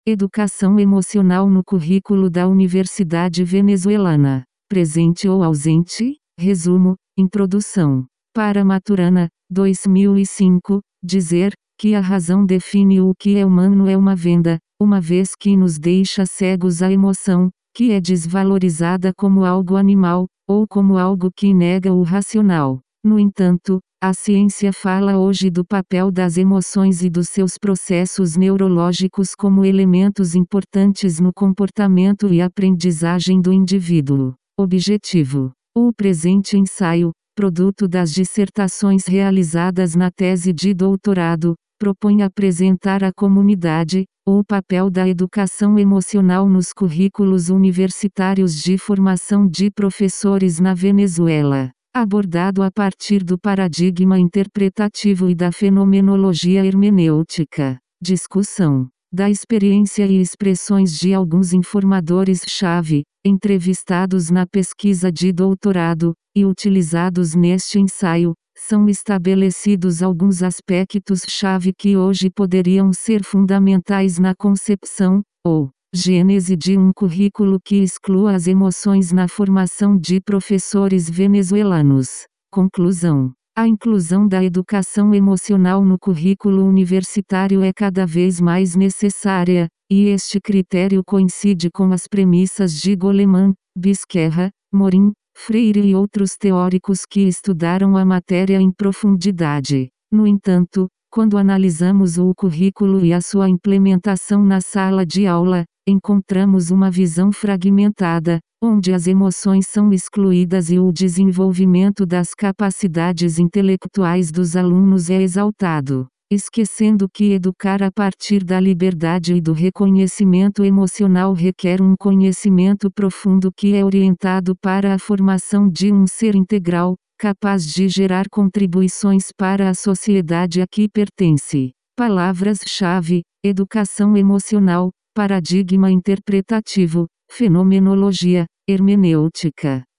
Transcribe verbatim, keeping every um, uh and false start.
Educação emocional no currículo da Universidade Venezuelana. Presente ou ausente? Resumo, introdução. Para Maturana, dois mil e cinco, dizer que a razão define o que é humano é uma venda, uma vez que nos deixa cegos à emoção, que é desvalorizada como algo animal, ou como algo que nega o racional. No entanto, a ciência fala hoje do papel das emoções e dos seus processos neurológicos como elementos importantes no comportamento e aprendizagem do indivíduo. Objetivo: o presente ensaio, produto das dissertações realizadas na tese de doutorado, propõe apresentar à comunidade o papel da educação emocional nos currículos universitários de formação de professores na Venezuela, abordado a partir do paradigma interpretativo e da fenomenologia hermenêutica. Discussão da experiência e expressões de alguns informadores-chave, entrevistados na pesquisa de doutorado, e utilizados neste ensaio, são estabelecidos alguns aspectos-chave que hoje poderiam ser fundamentais na concepção, ou gênese de um currículo que exclua as emoções na formação de professores venezuelanos. Conclusão: a inclusão da educação emocional no currículo universitário é cada vez mais necessária, e este critério coincide com as premissas de Goleman, Bisquerra, Morin, Freire e outros teóricos que estudaram a matéria em profundidade. No entanto, quando analisamos o currículo e a sua implementação na sala de aula, encontramos uma visão fragmentada, onde as emoções são excluídas e o desenvolvimento das capacidades intelectuais dos alunos é exaltado, esquecendo que educar a partir da liberdade e do reconhecimento emocional requer um conhecimento profundo que é orientado para a formação de um ser integral, capaz de gerar contribuições para a sociedade a que pertence. Palavras-chave: educação emocional, paradigma interpretativo, fenomenologia, hermenêutica.